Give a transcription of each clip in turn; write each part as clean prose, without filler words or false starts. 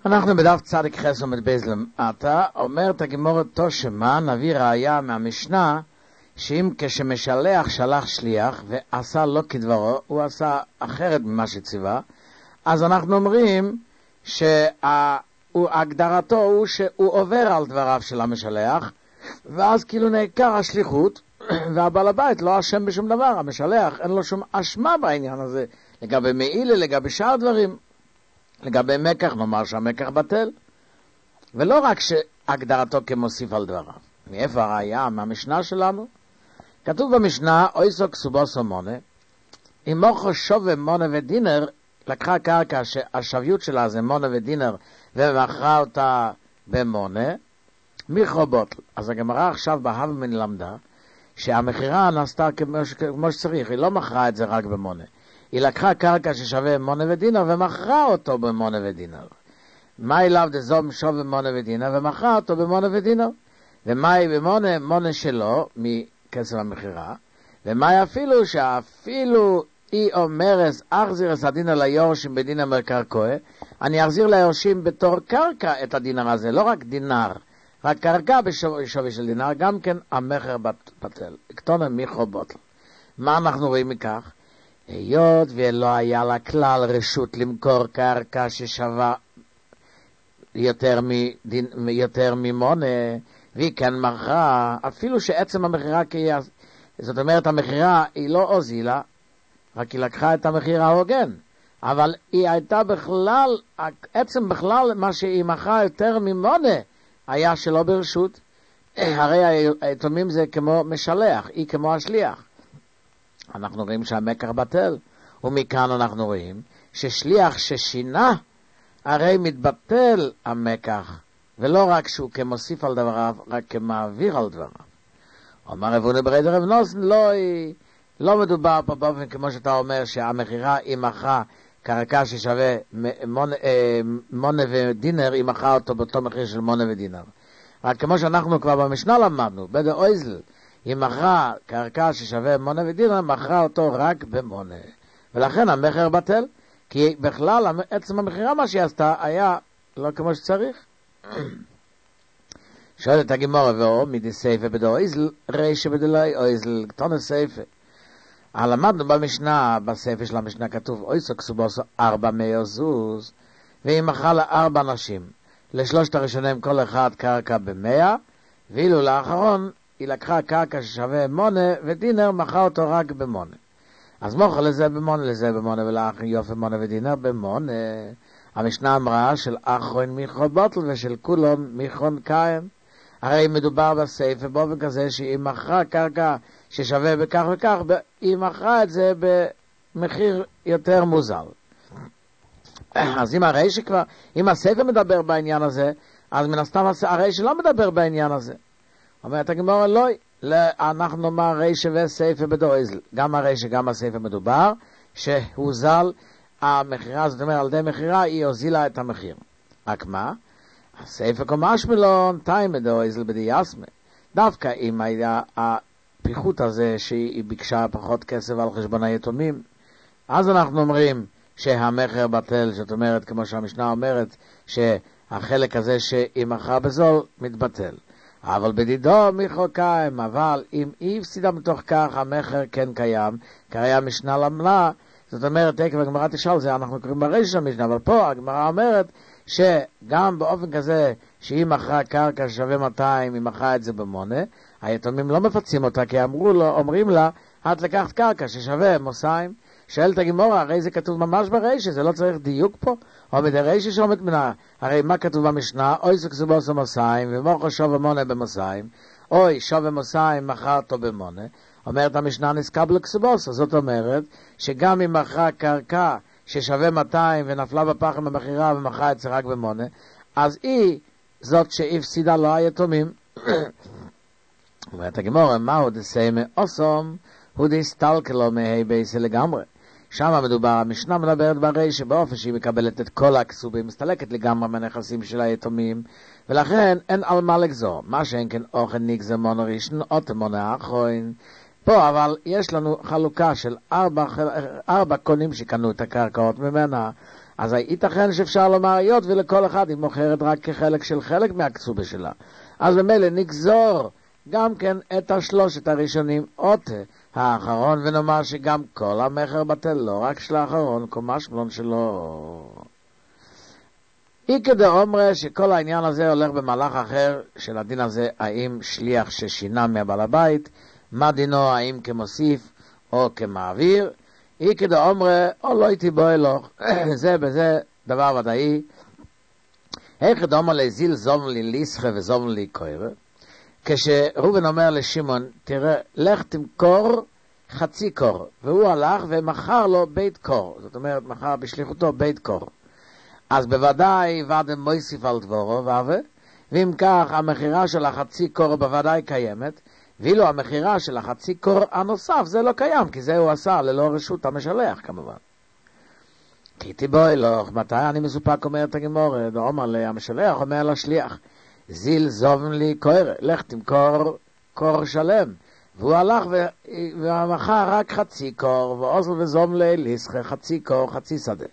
אנחנו בדף צדיק חס עמוד בייס למטה, אומרת הגמרא תושמה, נביא ראיה מהמשנה, שאם כשמשלח שלח שליח ועשה לא כדברו, הוא עשה אחרת ממה שציווה, אז אנחנו אומרים שהגדרתו הוא שהוא עובר על דבריו של המשלח, ואז כאילו נעקר השליחות, והבעל הבית לא אשם בשום דבר, המשלח אין לו שום אשמה בעניין הזה, לגבי מעילה, לגבי שאר דברים. לגבי מקח, נאמר שהמקח בטל, ולא רק שהגדרתו כמוסיף על דבריו. מאיפה הראיה? מהמשנה שלנו. כתוב במשנה, אויסו כסובוסו מונה, אם מוכו שווה מונה ודינר, לקחה קרקע שהשוויות שלה זה מונה ודינר, ומכרה אותה במונה, מיכרו בוטל. אז הגמרא עכשיו בהבמן למדה, שהמחירה נעשתה כמו שצריך, היא לא מכרה את זה רק במונה. היא לקחה קרקע ששווה מונה ודינר ומכרה אותו במונה ודינר. מה אליו דזום שווה מונה ודינר ומכרה אותו במונה ודינר? ומה במונה? מונה שלו מכסף המחירה. ומה אפילו שאפילו היא אומרת אחזיר את הדינר ליורשים בדינר מרקרקוה, אני אחזיר ליורשים בתור קרקע את הדינר הזה, לא רק דינר, רק קרקע בשווי של דינר, גם כן המחר בטל. קטונה מיכרו בוטל. מה אנחנו רואים מכך? היות ולא היה לה כלל רשות למכור קרקע ששווה יותר ממונה, והיא כן מכרה, אפילו שעצם המחירה, זאת אומרת המחירה היא לא הוזילה, רק היא לקחה את המחיר ההוגן, אבל היא הייתה בכלל, עצם בכלל מה שהיא מכרה יותר ממונה, היה שלא ברשות. הרי היתומים זה כמו משלח, היא כמו השליח. אנחנו רואים שהמקח בטל, ומכאן אנחנו רואים ששליח ששינה, הרי מתבטל המקח, ולא רק שהוא כמוסיף על דבריו, רק כמעביר על דבריו. אומר רבוני בריידר רב נוסן, לא מדובר פה באופן כמו שאתה אומר, שהמחירה היא מכרה קרקע ששווה מונה ודינר, היא מכרה אותו באותו מחיר של מונה ודינר. רק כמו שאנחנו כבר במשנה למדנו, בדה אויזל, היא מכרה קרקע ששווה מונה ודינר, מכרה אותו רק במונה. ולכן המחר בטל, כי בכלל עצם המחירה מה שהיא עשתה היה לא כמו שצריך. שואלת הגמרא ואו, מידי סייפה בדו איזל, רישה בדלוי איזל, קטונה סייפה. למדנו במשנה, בסייפה של המשנה כתוב, אויסו כסובוסו 400 זוז, והיא מכרה ל4 נשים. לשלושת הראשונים כל אחד קרקע ב100, ואילו לאחרון היא לקחה קרקע ששווה מונה ודינר, מכרה אותו רק במונה. אז מוכר לזה במונה, לזה במונה, ולאחר יופי מונה ודינר במונה. המשנה אמרה של אחרון מיכרו בוטל ושל כולון מיכרון קיים. הרי מדובר בסייפה באופן כזה שהיא מכרה קרקע ששווה בכך וכך, היא מכרה את זה במחיר יותר מוזל. אז אם הסייפה מדבר בעניין הזה, אז מן הסתם הרי שלא מדבר בעניין הזה. אומרת הגמרא לא, אנחנו נאמר רישה וסייפה בדויזל. גם הרישה גם הסייפה מדובר שהוזל המחירה, זאת אומרת על ידי מחירה היא הוזילה את המחיר. רק מה? הסייפה קומש מלון תיים בדויזל בדייסמה. דווקא אם היה הפיחות הזה שהיא ביקשה פחות כסף על חשבון היתומים, אז אנחנו אומרים שהמחר בטל, זאת אומרת כמו שהמשנה אומרת שהחלק הזה שהיא מכרה בזול מתבטל. אבל בדידו מיכרו קיים, אבל אם היא הפסידה מתוך כך, המחר כן קיים, קריה משנה למלה, זאת אומרת, תקף הגמרא תשאל, זה אנחנו קוראים בריש של המשנה, אבל פה הגמרא אומרת שגם באופן כזה שהיא מכרה קרקע ששווה 200, היא מכרה את זה במונה, היתומים לא מפצים אותה, כי אומרים לה, את לקחת קרקע ששווה מוסיים, שואלת הגמרא, הרי זה כתוב ממש בריש, זה לא צריך דיוק פה, או בריש שעומד מנה, הרי מה כתוב במשנה? אוי סקסובוסו מוסיים, ומוכר שווה מונה במוסיים, אוי שווה מוסיים מכרה אותו במונה, אומרת המשנה נסקבל קסובוסו, זאת אומרת שגם אם מכרה קרקע ששווה 200 ונפלה בפחם במחירה ומכרה את זה רק במונה, אז היא זאת שהפסידה לו היתומים. אומרת הגמרא, מהו דסיימה אוסום, הוא דסטלקלו מהי בייסה לגמרי. שם מדובר, המשנה מדברת ברי שבאופן שהיא מקבלת את כל הכסובים, מסתלקת לגמרי מהנכסים של היתומים, ולכן אין על מה לגזור. מה שאין כן אוכל נגזר מונה ראשון, או מונה האחרון. פה אבל יש לנו חלוקה של 4 קונים שקנו את הקרקעות ממנה, אז ייתכן שאפשר לומר היות ולכל אחד היא מוכרת רק כחלק של חלק מהקצובה שלה. אז במילא נגזור גם כן את השלושת הראשונים אות האחרון, ונאמר שגם כל המחר בטל, לא רק של האחרון, קומש מלון שלו. איקא דאומרה שכל העניין הזה הולך במהלך אחר של הדין הזה, האם שליח ששינה מהבעל הבית, מה דינו, האם כמוסיף או כמעביר. איקא דאומרה או לא הייתי בו אלוך, זה בזה דבר ודאי. איך דאומר לזיל זום לי ליסחה וזום לי קוירה, כשרובן אומר לשמעון, תראה, לך תמכור חצי קור, והוא הלך ומכר לו בית קור, זאת אומרת, מכר בשליחותו בית קור. אז בוודאי ועד מויסיף על דבורו, ואם כך המחירה של החצי קור בוודאי קיימת, ואילו המחירה של החצי קור הנוסף זה לא קיים, כי זה הוא עשה ללא רשות המשלח כמובן. כי תיבוי לו, מתי אני מסופק אומרת הגמור, דאמר לי המשלח אומר לשליח, זיל זובן לי קויר, לך תמכור קור שלם. והוא הלך ומכר רק חצי קור, ועוזר וזום לי ליסחה חצי קור, חצי שדה.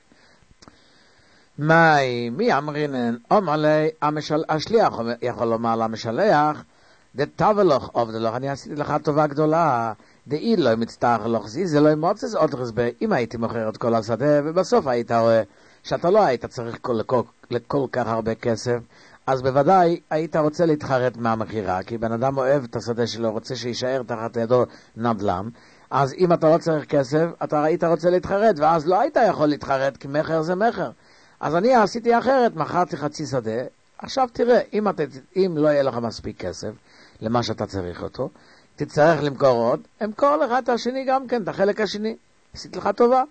מי אמרינן? אומר לי, השליח יכול לומר למשלח, דתבלוך עובדלוך, אני עשיתי לך טובה גדולה, דאי לא מצטער לך זה לא מוצץ עוד רזבה, אם הייתי מוכר את כל השדה, ובסוף היית רואה שאתה לא היית צריך לכל כך הרבה כסף, אז בוודאי היית רוצה להתחרט מהמחירה, כי בן אדם אוהב את השדה שלו, רוצה שישאר תחת ידו נדל"ן, אז אם אתה לא צריך כסף, אתה היית רוצה להתחרט, ואז לא היית יכול להתחרט, כי מחר זה מחר. אז אני עשיתי אחרת, מכרתי חצי שדה, עכשיו תראה, אם לא יהיה לך מספיק כסף, למה שאתה צריך אותו, תצטרך למכור עוד, אמכור לך את השני גם כן, את החלק השני, עשית לך טובה.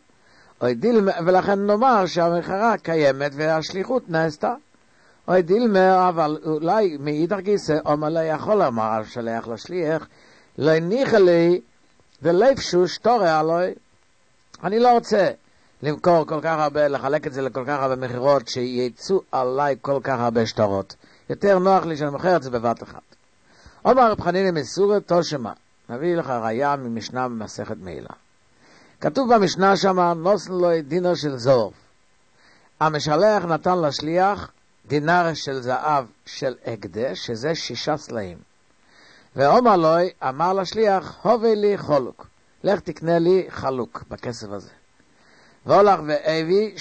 ולכן נאמר שהמחרה קיימת והשליחות נעשתה. אוי דילמר, אבל אולי מאידך גיסא, אומר לא יכול לומר השליח לשליח, לא הניחה לי ולפשו שטורה עלוי. אני לא רוצה למכור כל כך הרבה, לחלק את זה לכל כך הרבה מחירות שייצאו עליי כל כך הרבה שטרות. יותר נוח לי שאני מוכר את זה בבת אחת. אומר רב חנינא מסורא תושמע, נביא לך ראיה ממשנה במסכת מעילה. כתוב במשנה שמה, נוסן לו דינו של זוב. המשלח נתן לשליח דינר של זהב של הקדש, שזה 6 סלעים. ואומר לו, אמר לשליח, הווי לי חולוק. לך תקנה לי חלוק בכסף הזה. והולך והביא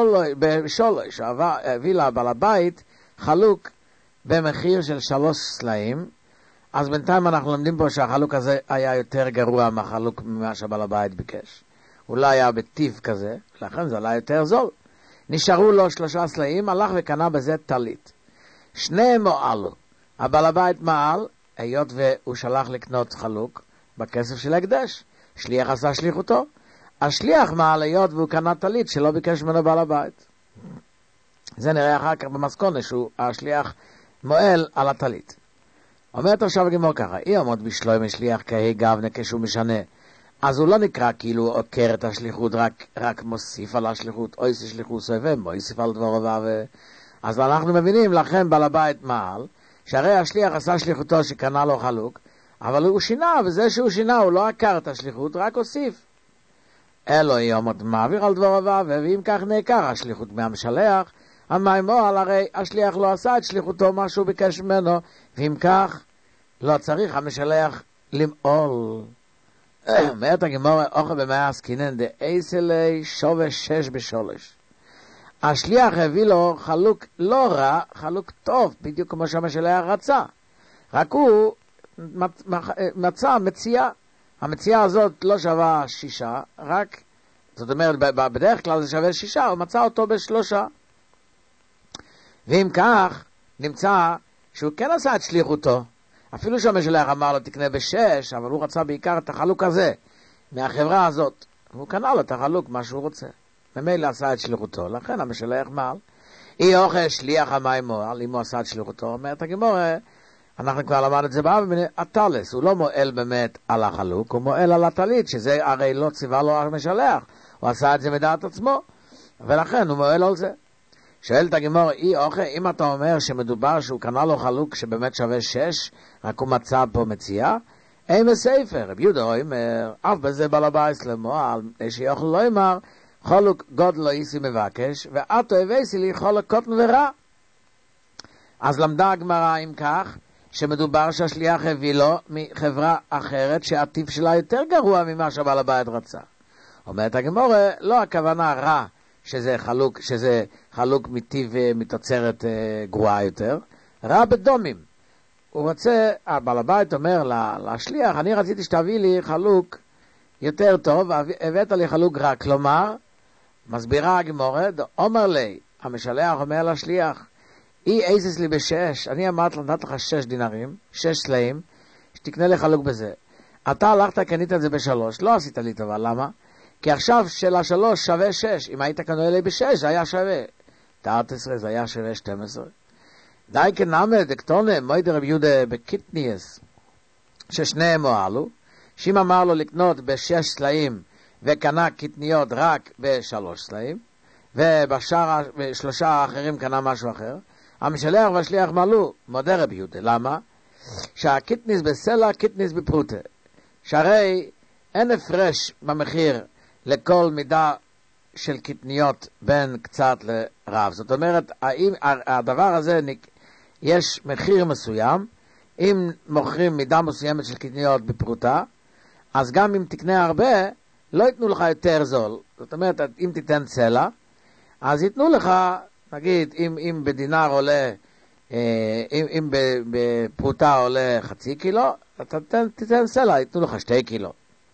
שולוי, שהביא לה בעל הבית חלוק במחיר של 3 סלעים. אז בינתיים אנחנו לומדים פה שהחלוק הזה היה יותר גרוע מהחלוק ממה שבעל הבית ביקש. אולי היה בטיב כזה, לכן זה עלה יותר זול. נשארו לו 3 סלעים, הלך וקנה בזה טלית. שניהם מועלו. הבעל הבית מעל, היות והוא שלח לקנות חלוק בכסף של הקדש. שליח עשה שליחותו. השליח מעל היות והוא קנה טלית שלא ביקש ממנו בעל הבית. זה נראה אחר כך במסכונה שהשליח מועל על הטלית. אומרת עכשיו הגמור ככה, אי עמוד בשלוי משליח כהי גבנה כשהוא משנה. אז הוא לא נקרא כאילו הוא עוקר את השליחות, רק מוסיף על השליחות, או איסי שליחות סויבה, מוסיף על דברו אז אנחנו מבינים לכם בעל הבית מעל, שהרי השליח עשה שליחותו שקנה לו חלוק, אבל הוא שינה, וזה שהוא שינה הוא לא עקר את השליחות, רק הוסיף. אלוהי עמוד מעביר על דברו ואם כך נעקר השליחות מהמשלח, המיימועל הרי השליח לא עשה את שליחותו מה שהוא ביקש ממנו, ואם כך לא צריך המשלח למעול. אומרת הגמור, אוכל במאה עסקינן דאיסלי שווה 6 בשולש. השליח הביא לו חלוק לא רע, חלוק טוב, בדיוק כמו שהמשלח רצה. רק הוא מצא מציאה. המציאה הזאת לא שווה 6, רק, זאת אומרת, בדרך כלל זה שווה 6, הוא מצא אותו ב3. ואם כך, נמצא שהוא כן עשה את שליחותו. אפילו שהמשלח אמר לו תקנה ב6, אבל הוא רצה בעיקר את החלוק הזה, מהחברה הזאת. הוא קנה לו את החלוק, מה שהוא רוצה. ממילא עשה את שליחותו, לכן המשלח מעל. אי אוכל שליח המים מועל, אם הוא עשה את שליחותו, אומרת הגמור, אנחנו כבר למד את זה הטלס, הוא לא מועל באמת על החלוק, הוא מועל על הטלית, שזה הרי לא ציווה לו המשלח, הוא עשה את זה מדעת עצמו, ולכן הוא מועל על זה. שואלת הגמור, אם אתה אומר שמדובר שהוא קנה לו חלוק שבאמת שווה 6, רק הוא מצא פה מציאה, אין בספר, רב יהודה אומר, אף בזה בעל הבית למועל, שיוכל לא אמר, חולוק גודלו איסי מבקש, ואתו הבאסי לי חולוק קוטן ורע. אז למדה הגמרא עם כך, שמדובר שהשליח הביא לו מחברה אחרת, שהטיב שלה יותר גרוע ממה שבעל הבית רצה. אומרת הגמרא, לא הכוונה רע, שזה חלוק מטיב מתוצרת גרועה יותר, רע בדומים. הוא רוצה, בעל הבית אומר לשליח, אני רציתי שתביא לי חלוק יותר טוב, הבאת לי חלוק רע. כלומר, מסבירה הגמרא, אומר לי, המשלח אומר לשליח, איזס לי ב6, אני אמרת לתת לך 6 דינרים, 6 סלעים, שתקנה לי חלוק בזה. אתה הלכת, קנית את זה ב3, לא עשית לי טובה, למה? כי עכשיו של ה3 שווה 6, אם היית קנה לי ב6, זה היה שווה 11, זה היה שווה 12. די כנאמה דקטונה, מוידי רב יהודה בקיטניאס, ששניהם הועלו, שאם אמר לו לקנות ב6 סלעים, וקנה קטניות רק ב3 סלעים, ובשלושה האחרים קנה משהו אחר, המשלח והשליח מעלו, מודה רב יהודה. למה? שהקיטניס בסלע, קיטניס בפרוטה. שהרי אין הפרש במחיר לכל מידה של קטניות בין קצת לרב. זאת אומרת, האם הדבר הזה, יש מחיר מסוים, אם מוכרים מידה מסוימת של קטניות בפרוטה, אז גם אם תקנה הרבה, לא ייתנו לך יותר זול. זאת אומרת, אם תיתן סלע, אז ייתנו לך, נגיד, אם בדינר עולה, אם בפרוטה עולה 0.5 קילו, אתה תיתן סלע, ייתנו לך 2 קילו.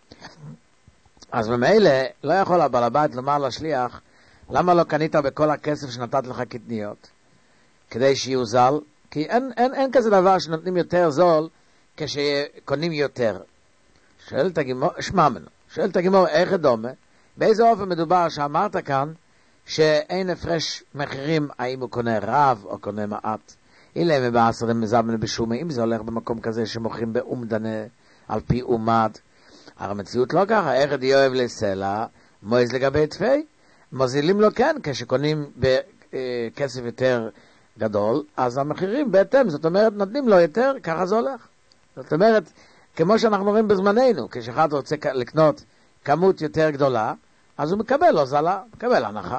אז במילא, לא יכול הבעל הבית לומר לשליח, למה לא קנית בכל הכסף שנתת לך קטניות? כדי שיהיו זל? כי אין כזה דבר שנותנים יותר זול, כשקונים יותר. שואלת הגימור, איך דומה? באיזה אופן מדובר שאמרת כאן, שאין הפרש מחירים האם הוא קונה רב או קונה מעט. אילא מבאסר למזמן בשומי, אם זה הולך במקום כזה שמוכרים באומדנה על פי אומד. הרי המציאות לא ככה, איך דיואב לסלע, מועז לגבי תפי, מוזילים לו כן, כשקונים בכסף יותר גדול, אז המחירים בהתאם, זאת אומרת נותנים לו יותר, ככה זה הולך. זאת אומרת, כמו שאנחנו רואים בזמננו, כשאחד רוצה לקנות כמות יותר גדולה, אז הוא מקבל הוזלה, מקבל הנחה.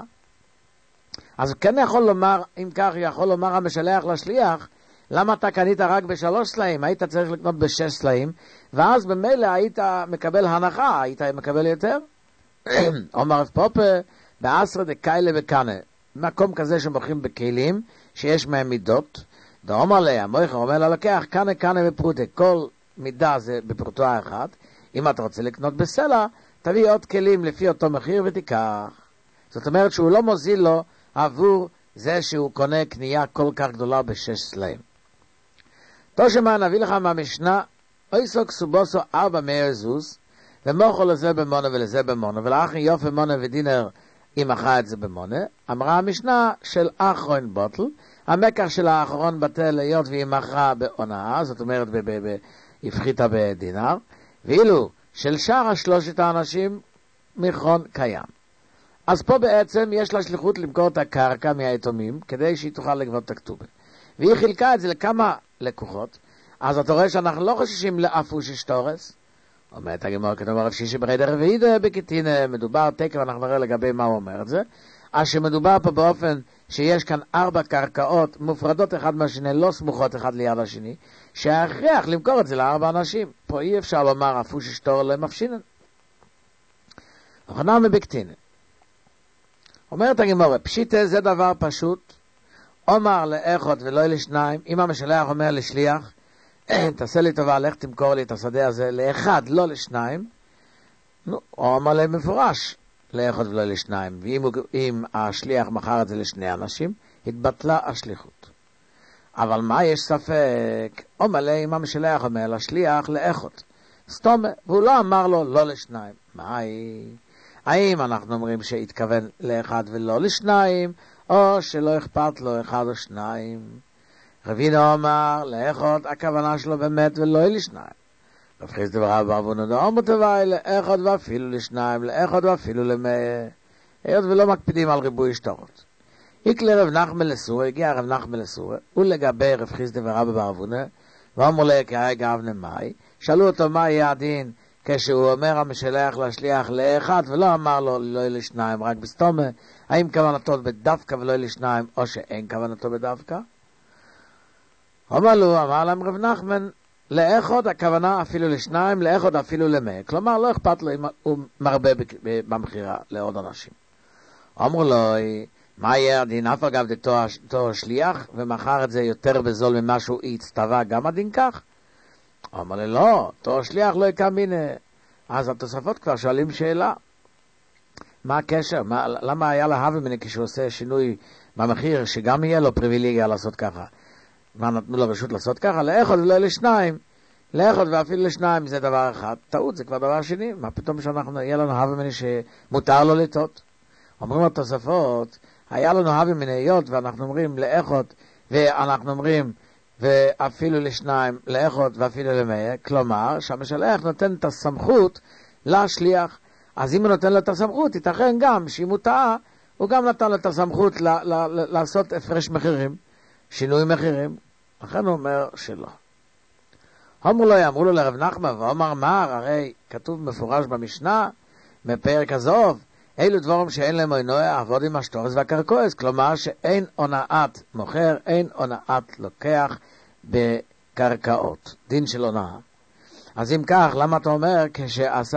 אז הוא כן יכול לומר, אם כך יכול לומר המשלח לשליח, למה אתה קנית רק ב3 סלעים? היית צריך לקנות ב6 סלעים, ואז במילא היית מקבל הנחה, היית מקבל יותר. אומר רב פופה, בעשרה דקיילה וקנה, מקום כזה שמוכרים בכלים, שיש מהם מידות, דאמר לי, המויכר אומר ללקח, קנה בפרוטה, כל מידה זה בפרוטה אחת, אם אתה רוצה לקנות בסלע, תביא עוד כלים לפי אותו מחיר ותיקח. זאת אומרת שהוא לא מוזיל לו עבור זה שהוא קונה קנייה כל כך גדולה ב6 סלעים. תושמה נביא לך מהמשנה, אויסו כסובוסו 400 זוז, ומוכו לזה במונה ולזה במונה, ולאחרי יופי מונה ודינר אם אחר את זה במונה. אמרה המשנה של אחרון בוטל, המקח של האחרון בטל להיות והיא מכרה בעונה, זאת אומרת הפחיתה בדינר, ואילו של שאר 3 האנשים מכרון קיים. אז פה בעצם יש לה שליחות למכור את הקרקע מהיתומים, כדי שהיא תוכל לגבות את הכתובה. והיא חילקה את זה לכמה לקוחות, אז אתה רואה שאנחנו לא חוששים לאפוש שטורס. אומרת הגמרא כתוב רב שישי ברידר רביעית בקטין, מדובר תקף, אנחנו נראה לגבי מה הוא אומר את זה. אז שמדובר פה באופן שיש כאן 4 קרקעות מופרדות אחד מהשני, לא סמוכות אחד ליד השני, שההכרח למכור את זה ל4 אנשים. פה אי אפשר לומר אפוש שטור למפשינן. אוכנם מבקטין. אומרת הגמרא, פשיטה זה דבר פשוט, אומר לאחד ולא לשניים, אם המשלח אומר לשליח, תעשה לי טובה, לך תמכור לי את השדה הזה לאחד, לא לשניים, הוא אומר להם מפורש, לאחד ולא לשניים, ואם השליח מכר את זה לשני אנשים, התבטלה השליחות. אבל מה יש ספק? אומר להם, אם המשלח אומר לשליח לאחד, סתום, והוא לא אמר לו לא לשניים. מה היא? האם אנחנו אומרים שהתכוון לאחד ולא לשניים, או שלא אכפת לו 1 או 2? רבינו אמר, לאחד הכוונה שלו באמת ולא לשניים. רב חיסדא ורב אבונה דאמר תוואי, לאחד ואפילו לשניים, לאחד ואפילו ל100. היות ולא מקפידים על ריבוי שטרות. הגיע רב נחמן לסורה, ולגבי רב חיסדא ורב אבונה, ואמר לה, כהי גבנה מאי, שאלו אותו מה יהיה הדין, כשהוא אומר המשלח לשליח לאחד, ולא אמר לו לא לשניים, רק בסתומה, האם כוונתו בדווקא ולא לשניים, או שאין כוונתו בדווקא? אמר להם רב נחמן, לאחד הכוונה אפילו לשניים, לאחד אפילו למאה. כלומר, לא אכפת לו אם הוא מרבה במחירה לעוד אנשים. אמרו לו, מה יהיה הדין? אף אגב תואר שליח, ומחר את זה יותר בזול ממה שהוא הצטווה, גם הדין כך? אמר לי, לא, תואר שליח לא יקם מיני. אז התוספות כבר שואלים שאלה. מה הקשר? למה היה להווה מיני כשהוא עושה שינוי במחיר, שגם יהיה לו פריבילגיה לעשות ככה? מה נתנו לו רשות לעשות ככה? לאחד ולא לשניים. לאחד ואפילו לשניים זה דבר אחד. טעות זה כבר דבר שני. מה פתאום יהיה לנו הווה מיני שמותר לו לטעות? אומרים התוספות, היה לנו הווה מיני היות, ואנחנו אומרים לאחד, ואנחנו אומרים ואפילו לשניים, לאחד ואפילו למאה. כלומר, שהמשלח נותן את הסמכות לשליח. אז אם הוא נותן לו את הסמכות, ייתכן גם שאם הוא טעה, הוא גם נתן לו את הסמכות לעשות הפרש מחירים, שינוי מחירים. לכן הוא אומר שלא. אמרו לו לרב נחמן, ואומר מר, הרי כתוב מפורש במשנה, בפרק הזוב, אילו דבורים שאין להם עינוי, עבוד עם השטורס והקרקועס, כלומר שאין הונאת מוכר, אין הונאת לוקח בקרקעות, דין של הונאה. אז אם כך, למה אתה אומר כשעשה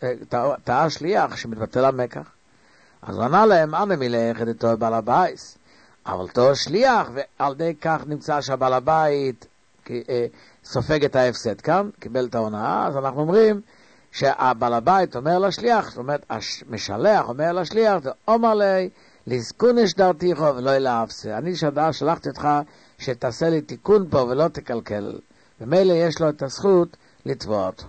טעה שליח שמתבטל המקח? אז הוא ענה להם, אנא מלך את תואר בעל הבית, אבל תואר שליח, ועל די כך נמצא שהבעל הבית סופג את ההפסד כאן, קיבל את ההונאה, אז אנחנו אומרים שהבעל הבית אומר לשליח, זאת אומרת, המשלח אומר לשליח, זה אומר לי, לזכונש דרתיך ולא להפסה. אני שלחתי אותך שתעשה לי תיקון פה ולא תקלקל. ומילא יש לו את הזכות לתבוע אותו.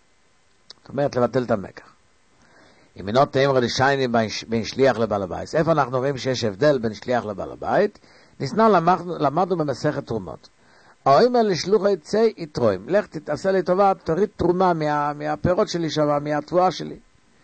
זאת אומרת, לבטל את המקח. אם אינו תאמר לשייני בין שליח לבעל הבית. איפה אנחנו רואים שיש הבדל בין שליח לבעל הבית? ניסנה למדנו במסכת תרומות. האומר לשלוחי צי יתרוים. לך תעשה לי טובה, תוריד תרומה מהפירות שלי שם, מהתבואה שלי.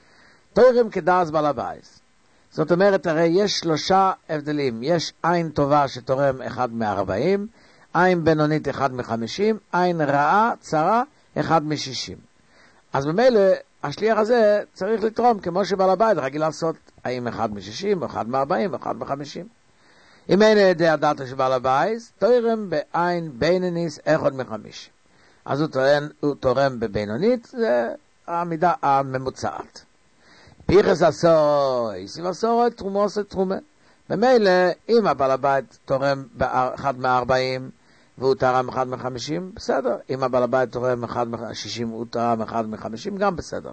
תורם כדעס בעל הבית. זאת אומרת, הרי יש 3 הבדלים. יש עין טובה שתורם 1 מ-40, עין בינונית 1 מ-50, עין רעה, צרה, 1 מ-60. אז במילא, השליח הזה צריך לתרום, כמו שבעל הבית רגיל לעשות, האם 1 מ-60, 1 מ-40, 1 מ-50. אם אין ידי הדעת של בעל הבית, תורם בעין בינוניס 1 מ-50. אז הוא תורם בבינונית, זה המידה הממוצעת. פיחס עשוי, סיב עשוי, תרומו עושה תרומה. במילא, אם הבעל הבית תורם ב-1 מ-40, והוא תרם 1 מ-50, בסדר. אם הבעל הבית תורם 1 מ-60, הוא תרם 1 מ-50, גם בסדר.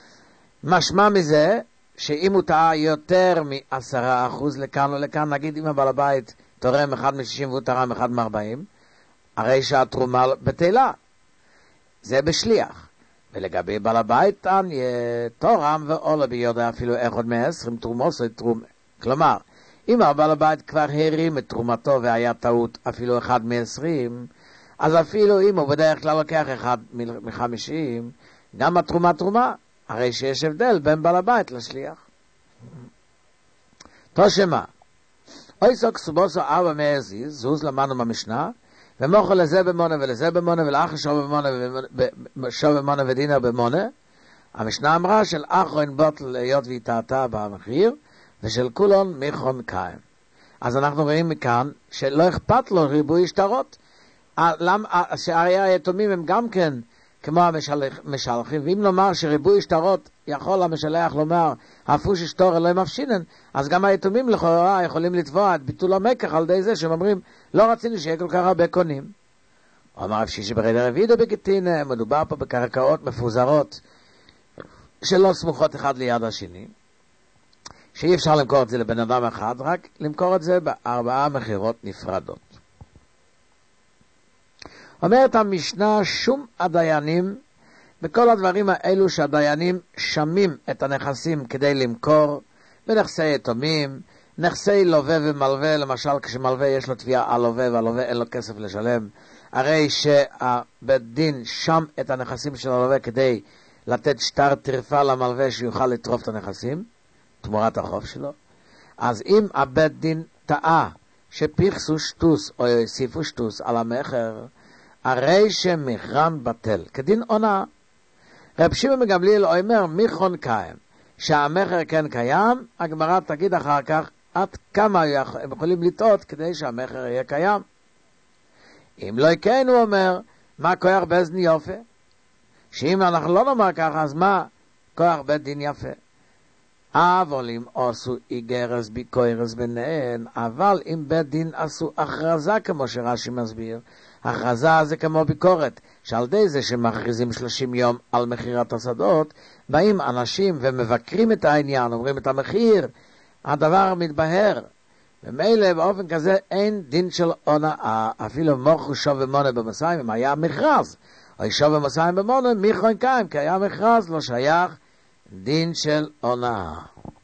משמע מזה, שאם הוא טעה יותר מ-10% לכאן או לכאן, נגיד אם הבעל הבית תורם 1 מ-60 והוא תרם 1 מ-40, הרי שהתרומה בטלה. זה בשליח. ולגבי בעל הבית, תורם ועולה ביודע אפילו 1 מ-20 תרומות או תרומה. כלומר, אם הבעל הבית כבר הרים את תרומתו והיה טעות אפילו 1 מ-20, אז אפילו אם הוא בדרך כלל לוקח 1 מ-50, גם התרומה תרומה. הרי שיש הבדל בין בעל הבית לשליח. תושמה, אויסוק סובוסו 4 מ-10, זוז למדנו במשנה, ומוכר לזה במונה ולזה במונה ולאחר שוב במונה ודינר במונה. המשנה אמרה של אחרון בוטל להיות והתעתה במחיר, ושל כולון מיכון קיים. אז אנחנו רואים מכאן שלא אכפת לו ריבוי שטרות. שהרי היתומים הם גם כן כמו המשלחים, ואם נאמר שריבוי שטרות יכול המשלח לומר, הפוש שטור אלוהים מפשינן, אז גם היתומים לכאורה יכולים לתבוע את ביטול המקח על די זה שהם אומרים, לא רצינו שיהיה כל כך הרבה קונים. אומר אפשי שברד הרביד או בקטין, מדובר פה בקרקעות מפוזרות, שלא סמוכות אחד ליד השני, שאי אפשר למכור את זה לבן אדם אחד, רק למכור את זה ב4 מחירות נפרדות. אומרת המשנה, שום הדיינים, בכל הדברים האלו שהדיינים שמים את הנכסים כדי למכור, בנכסי יתומים, נכסי לווה ומלווה, למשל כשמלווה יש לו תביעה על לווה והלווה אין לו כסף לשלם, הרי שהבית דין שם את הנכסים של הלווה כדי לתת שטר טרפה למלווה שיוכל לטרוף את הנכסים, תמורת החוב שלו. אז אם הבית דין טעה שפיחסו שטוס או יוסיפו שטוס על המחר, הרי שמחרם בטל, כדין עונה. רב שמעון בן גמליאל אומר מיכון קיים, שהמכר כן קיים, הגמרא תגיד אחר כך עד כמה הם יכולים לטעות כדי שהמכר יהיה קיים. אם לא כן, הוא אומר, מה כוח בית דין יפה? שאם אנחנו לא נאמר ככה, אז מה כוח בית דין יפה? אבל אם עשו איגרס ביקוירס ביניהן, אבל אם בית דין עשו הכרזה, כמו שרש"י מסביר, הכרזה זה כמו ביקורת, שעל די זה שמכריזים 30 יום על מחירת השדות, באים אנשים ומבקרים את העניין, אומרים את המחיר, הדבר מתבהר. ומילא באופן כזה אין דין של הונאה, אפילו מוכו שוב ומונה במסיים, אם היה מכרז, או שוב ומסיים במונה, מיכון קיים, כי היה מכרז, לא שייך דין של הונאה.